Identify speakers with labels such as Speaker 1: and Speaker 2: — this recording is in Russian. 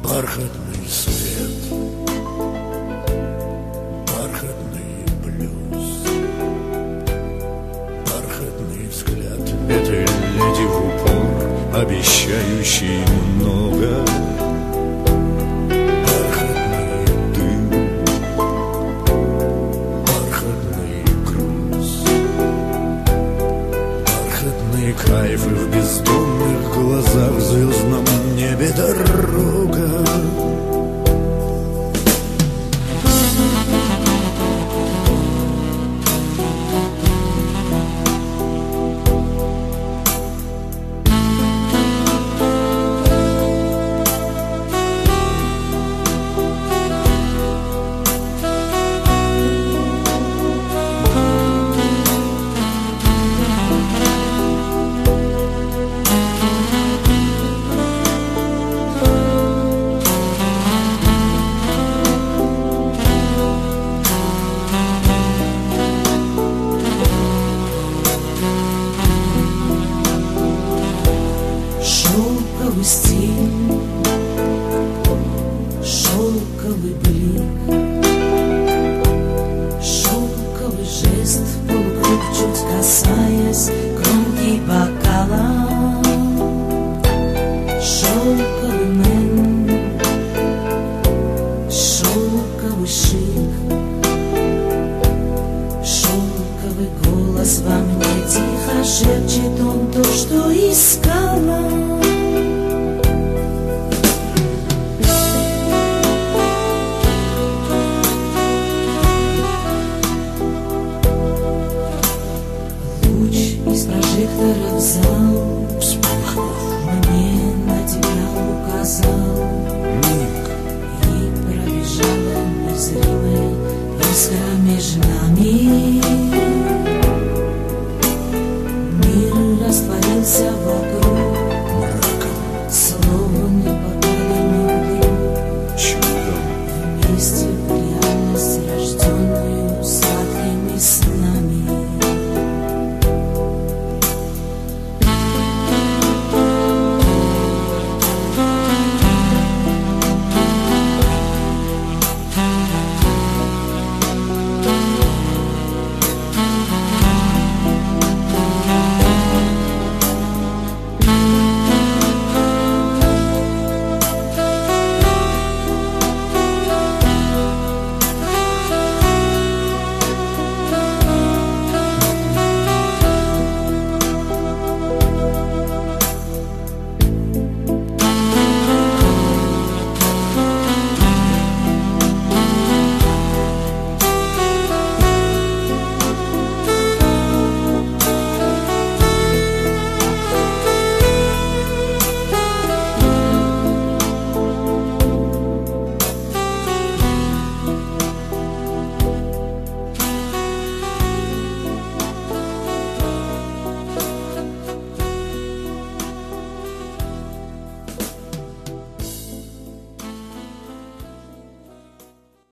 Speaker 1: Бархатный свет, бархатный блюз, бархатный взгляд этой леди в упор, обещающий много. Бархатный дым, бархатный груз, бархатный кайф, и в бездонных глазах в звездном небе дорога.
Speaker 2: Шелковый стиль, шелковый блик, шелковый жест, полукруг чуть касаясь кромки бокала. Шелковый мэн, шелковый шик, шелковый голос во мне тихо шепчет он то, что искала. Из прожектора в зал
Speaker 1: Вспыхнув
Speaker 2: мне на тебя указал,
Speaker 1: миг,
Speaker 2: и пробежала незримая искра между